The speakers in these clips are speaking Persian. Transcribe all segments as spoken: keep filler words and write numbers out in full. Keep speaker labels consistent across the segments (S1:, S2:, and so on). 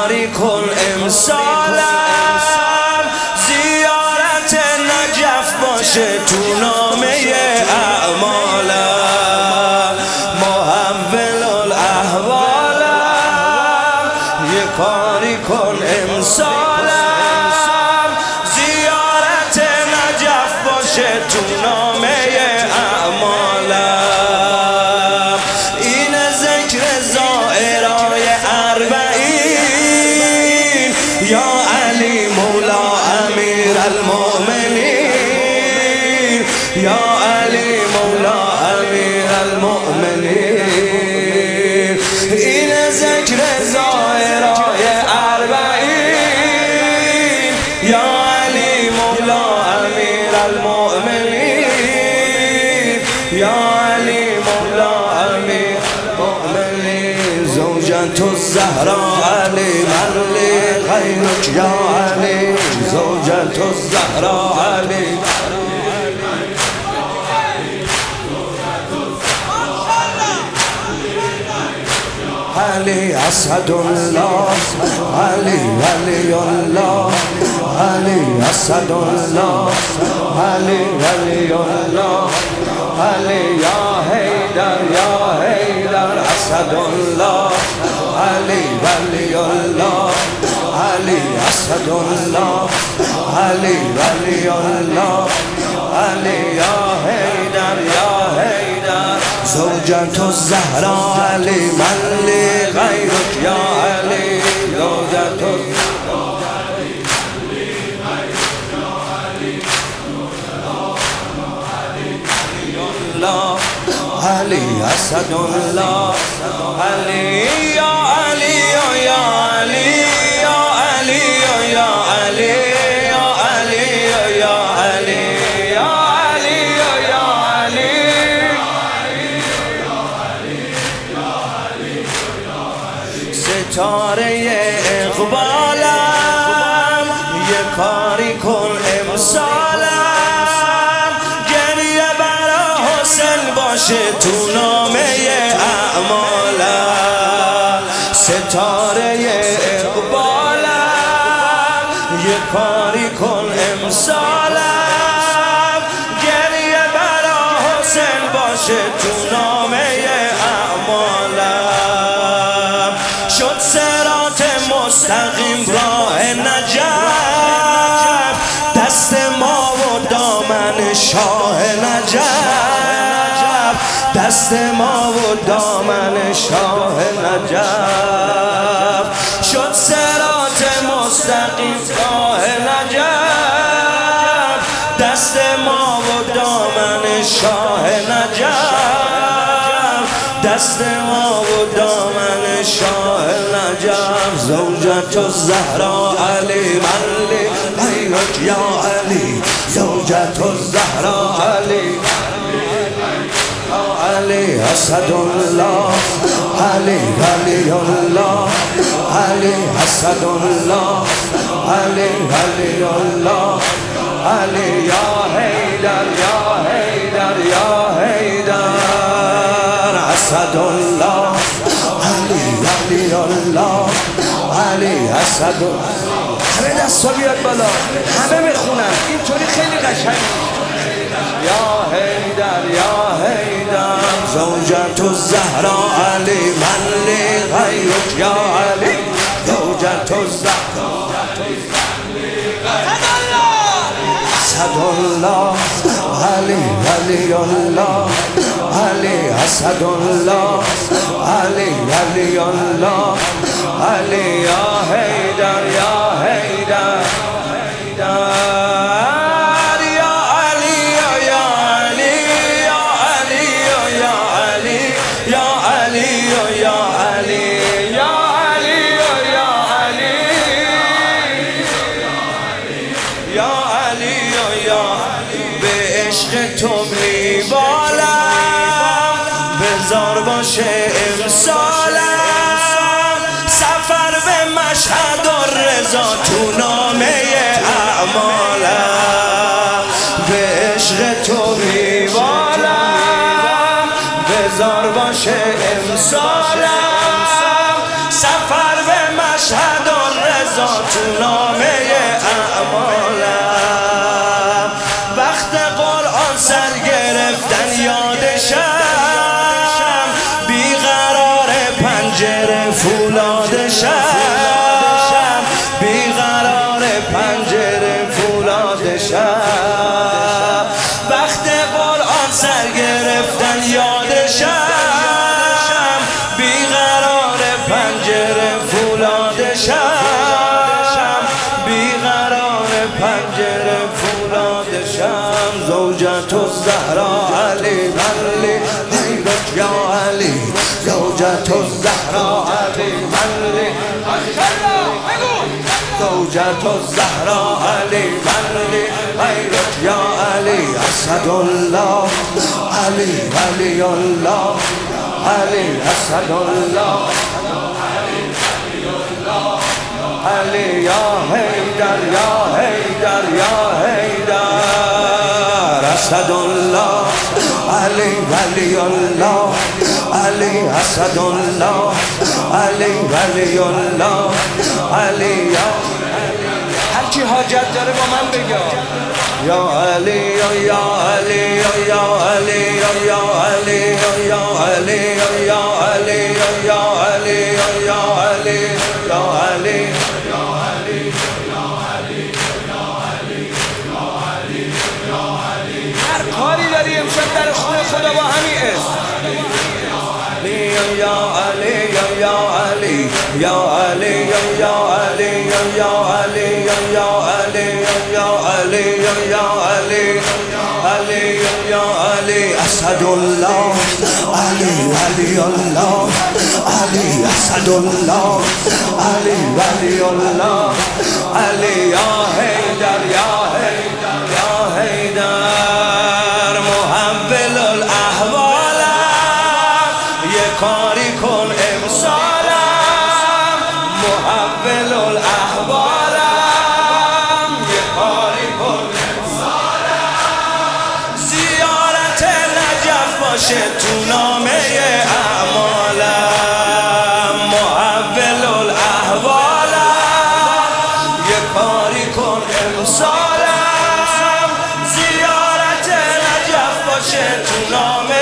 S1: کاری کن امسالم زیارت نجف باشه تو نامه اعمالم، محول الاحوالم یه کاری کن امسالم زیارت نجف باشه تو نامه اعمالم. این ذکر زائرای اربعین یا علی مولا امیر المؤمنین، یا علی مولا امیر المؤمنین. این ذکر زائرای اربعین یا علی مولا امیر المؤمنین، یا علی مولا امیر المؤمنین. زوجة الزهراء علی من لی غیرک یا علی، زوجة الزهراء علی علی اسد الله، علی ولی الله، علی اسد الله، علی ولی الله، علی یا حیدر یا حیدر اسد الله، علی ولی الله، علی اسد الله، علی ولی الله، علی یا حیدر یا حیدر. زوجة الزهراء علی من لی غیرک یا علی، زوجة الله علی اسد الله، علی یا علی یا علی یا علی یا علی یا علی یا علی یا علی یا علی. ستاره اقبالم یه کاری کن امسالم، گریه برا حسین باشه تو نامه اعمالم. ستاره اقبالم یه کاری کن امسالم، گریه برا حسین باشه تو نامه اعمالم. شد صراط مستقیم راه نجف، دست ما و دامن شاه نجف، دست ما و دامن شاه نجف. شد صراط مستقیم راه نجف، دست ما و دامن شاه نجف، دست ما و دامن شاه نجف. زوجة الزهراء علی من لی غیرک یا علی، زوجة الزهراء علی علی اسد الله، علی ولی الله، علی اسد الله، علی ولی الله، علی یا حیدر یا حیدر یا حیدر اسد الله، علی ولی الله، علی اسد الله. همه دستا بیاد بالا، همه بخونن اینطوری خیلی قشنگ. یا حیدر یا حیدر زوجة الزهراء علی من لی غیرک یا علی، زوجة الزهراء اسد الله، علی ولی الله، علی اسد الله، علی ولی الله، علی یا حیدر یا حیدر تو میبالم بذار باشه امسالم، سفر به مشهد و رضا تو نامه اعمالم. به عشق تو میبالم بذار باشه امسالم، سفر به مشهد مشهد الرضا تو نامه اعمالم. وقت قرآن سر گرفتن یادشم، بیقرار پنجره فولادشم، بیقرار پنجره فولادشم. وقت قرآن سر گرفتن یادشم، بیقرار پنجره فولادشم، بیقرار پنجره فولادشم. زوجة الزهراء علی علی غیرک یا علی، زوجة الزهراء علی علی زوجة الزهراء علی علی غیرک یا علی. اسد الله علی ولی الله علی، اسد الله علی یا حیدر یا حیدر یا حیدر. اسد الله علی ولی الله علی، اسد الله علی ولی الله علی یا. هر کی حاجت داره با من بگه یا علی یا علی یا علی یا علی یا علی یا علی یا علی یا علی یا علی. هر کاری داری امشب در خونه خدا با همین اسم یا علی یا علی یا علی یا علی یا علی یا علی یا علی یا علی علی یا علی. اسد الله علی ولی الله علی، اسد الله علی ولی الله علی یا حیدر یا حیدر یا حیدر. محول الاحوالم یه کاری کن امسالم، محول الاحوالم یه کاری کن امسالم. زیارت نجف باشه تو نامه اعمالم، محول الاحوالم یه کاری کن امسالم. زیارت نجف باشه تو نامه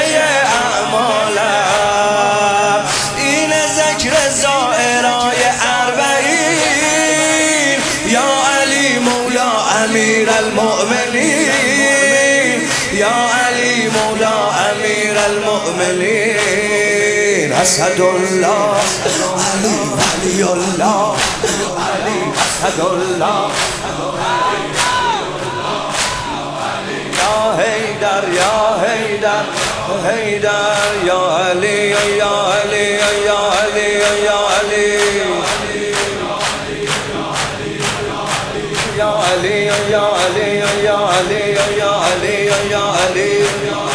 S1: اعمالم. این ذکر زائرای اربعین، یا علی مولا امیر المؤمنین، یا علی مولا امیر المؤمنین. اسد الله علی ولی الله علی، اسد الله یا حیدر یا حیدر حیدر یا علی یا علی یا علی یا علی یا علی یا علی یا علی یا علی یا علی